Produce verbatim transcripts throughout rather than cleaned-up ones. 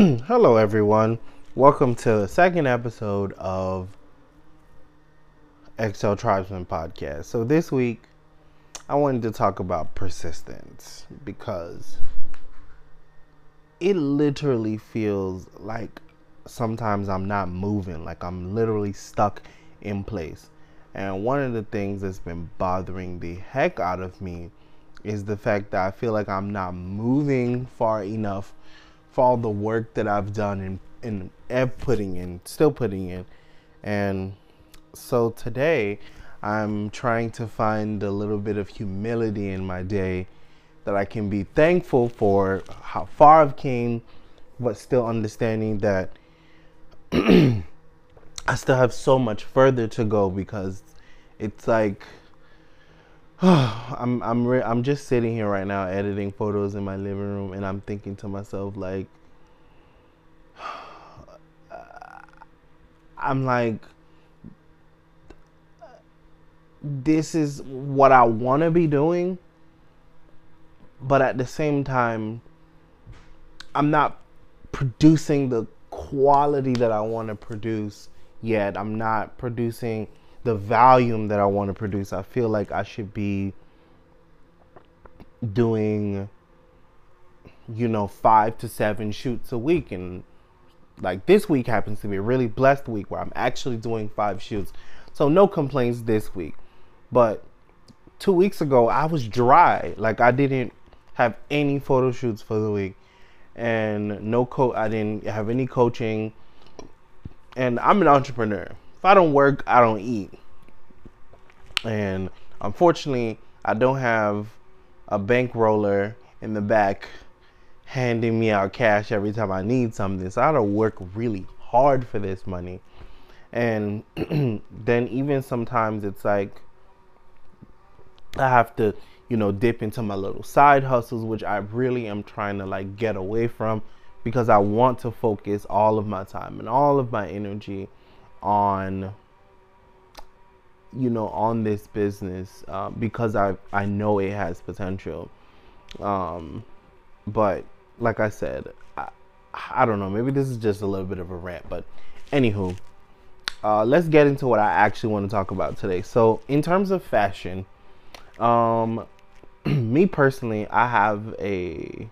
Hello, everyone. Welcome to the second episode of X L Tribesman Podcast. So, this week, I wanted to talk about persistence because it literally feels like sometimes I'm not moving, like I'm literally stuck in place. And one of the things that's been bothering the heck out of me is the fact that I feel like I'm not moving far enough for all the work that I've done and, and putting in, still putting in. And so today I'm trying to find a little bit of humility in my day that I can be thankful for how far I've came, but still understanding that I still have so much further to go, because it's like I'm I'm re- I'm just sitting here right now editing photos in my living room, and I'm thinking to myself, like, I'm like, this is what I want to be doing, but at the same time, I'm not producing the quality that I want to produce yet. I'm not producing the volume that I want to produce. I feel like I should be doing, you know, five to seven shoots a week. And like this week happens to be a really blessed week where I'm actually doing five shoots. So no complaints this week. But two weeks ago, I was dry. Like, I didn't have any photo shoots for the week. And no co- I didn't have any coaching. And I'm an entrepreneur. If I don't work, I don't eat. And unfortunately, I don't have a bankroller in the back handing me out cash every time I need something. So I had to work really hard for this money. And then even sometimes it's like I have to, you know, dip into my little side hustles, which I really am trying to like get away from, because I want to focus all of my time and all of my energy on, you know, on this business, uh, because I, I know it has potential. Um, but like I said, I, I don't know, maybe this is just a little bit of a rant, but anywho, uh, let's get into what I actually want to talk about today. So in terms of fashion, um, me personally, I have a,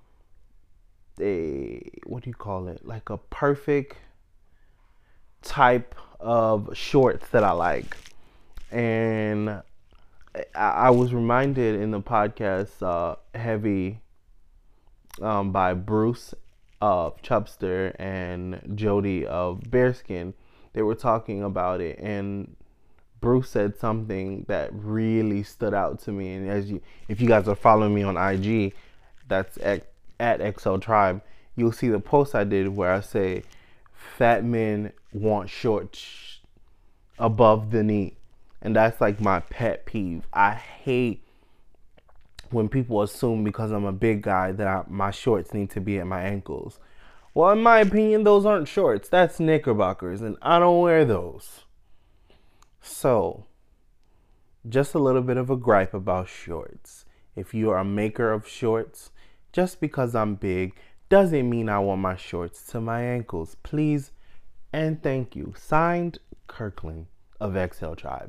a, what do you call it? Like a perfect type of shorts that I like. And I, I was reminded in the podcast, uh, Heavy, um, by Bruce of Chubster and Jody of Bearskin. They were talking about it, and Bruce said something that really stood out to me. And as you, if you guys are following me on I G, that's at, at X L Tribe, you'll see the post I did where I say, fat men want shorts above the knee. And that's like my pet peeve. I hate when people assume because I'm a big guy that I, my shorts need to be at my ankles. Well, in my opinion, those aren't shorts. That's knickerbockers, and I don't wear those. So, just a little bit of a gripe about shorts. If you are a maker of shorts, just because I'm big doesn't mean I want my shorts to my ankles. Please and thank you. Signed, Kirkland of X L Tribe.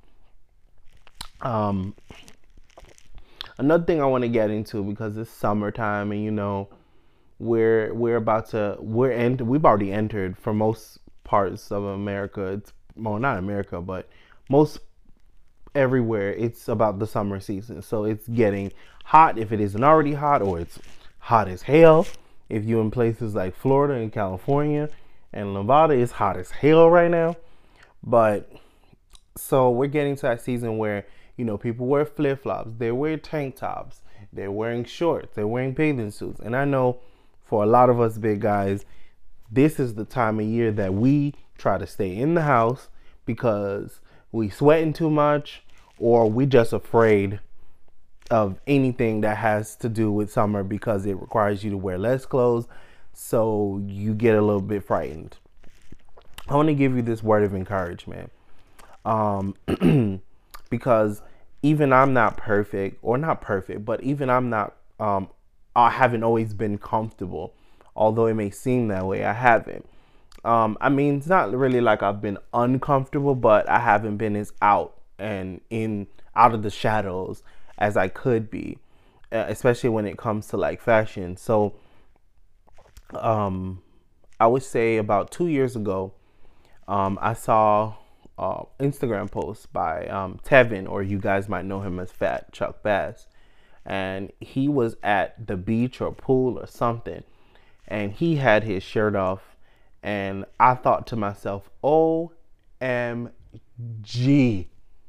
Um, another thing I want to get into, because it's summertime and you know we're we're about to we're ent- we've already entered, for most parts of America. It's, well, not America, but most everywhere, it's about the summer season. So it's getting hot if it isn't already hot, or it's hot as hell if you're in places like Florida and California, and Nevada is hot as hell right now. But so we're getting to that season where, you know, people wear flip-flops, they wear tank tops, they're wearing shorts, they're wearing bathing suits. And I know for a lot of us big guys, this is the time of year that we try to stay in the house because we sweating too much, or we just afraid of anything that has to do with summer because it requires you to wear less clothes. So you get a little bit frightened. I want to give you this word of encouragement. Um, because even I'm not perfect, or not perfect, but even I'm not, um, I haven't always been comfortable although it may seem that way, I haven't. Um, I mean, it's not really like I've been uncomfortable, but I haven't been as out and in out of the shadows as I could be, uh, especially when it comes to like fashion. So, um, I would say about two years ago, um, I saw uh, Instagram post by um, Tevin, or you guys might know him as Fat Chuck Bass, and he was at the beach or pool or something, and he had his shirt off, and I thought to myself, O M G.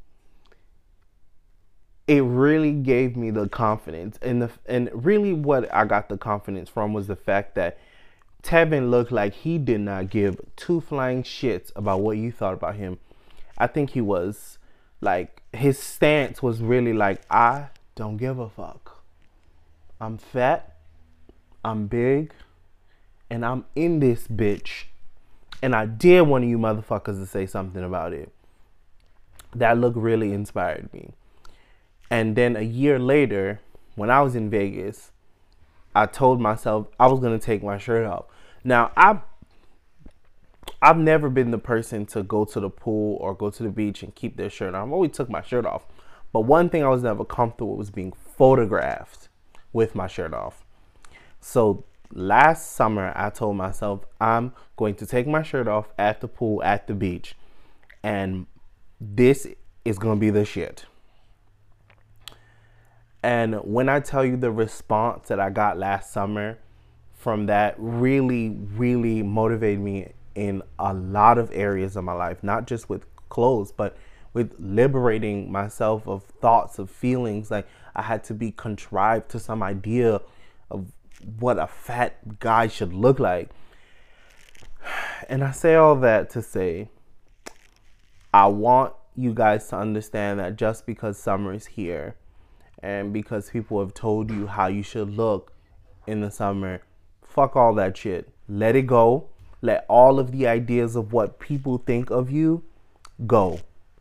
It really gave me the confidence, and the and really what I got the confidence from was the fact that Tevin looked like he did not give two flying shits about what you thought about him. I think he was like, his stance was really like, I don't give a fuck. I'm fat, I'm big, and I'm in this bitch. And I dare one of you motherfuckers to say something about it. That look really inspired me. And then a year later, when I was in Vegas, I told myself I was going to take my shirt off. Now, I've, I've never been the person to go to the pool or go to the beach and keep their shirt on. I've always took my shirt off. But one thing I was never comfortable with was being photographed with my shirt off. So last summer, I told myself I'm going to take my shirt off at the pool, at the beach. And this is going to be the shit. And when I tell you the response that I got last summer from that really, really motivated me in a lot of areas of my life, not just with clothes, but with liberating myself of thoughts, of feelings. Like I had to be contrived to some idea of what a fat guy should look like. And I say all that to say, I want you guys to understand that just because summer is here, and because people have told you how you should look in the summer, fuck all that shit. Let it go. Let all of the ideas of what people think of you go.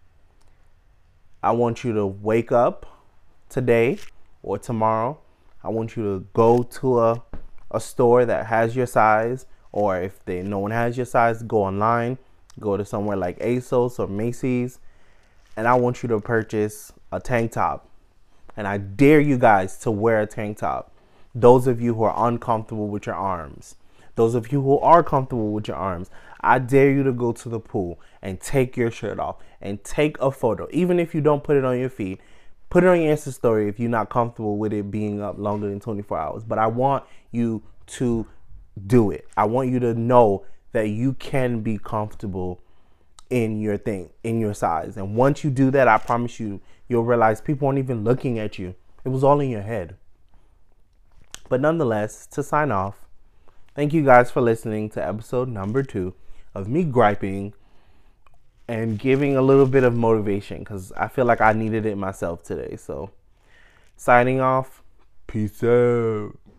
I want you to wake up today or tomorrow. I want you to go to a, a store that has your size, or if they no one has your size, go online. Go to somewhere like ASOS or Macy's, and I want you to purchase a tank top. And I dare you guys to wear a tank top. Those of you who are uncomfortable with your arms. Those of you who are comfortable with your arms. I dare you to go to the pool and take your shirt off and take a photo. Even if you don't put it on your feed, put it on your Insta story if you're not comfortable with it being up longer than twenty-four hours. But I want you to do it. I want you to know that you can be comfortable in your thing, in your size. And once you do that, I promise you, you'll realize people aren't even looking at you. It was all in your head. But nonetheless, to sign off, thank you guys for listening to episode number two of me griping and giving a little bit of motivation, because I feel like I needed it myself today. So signing off, peace out.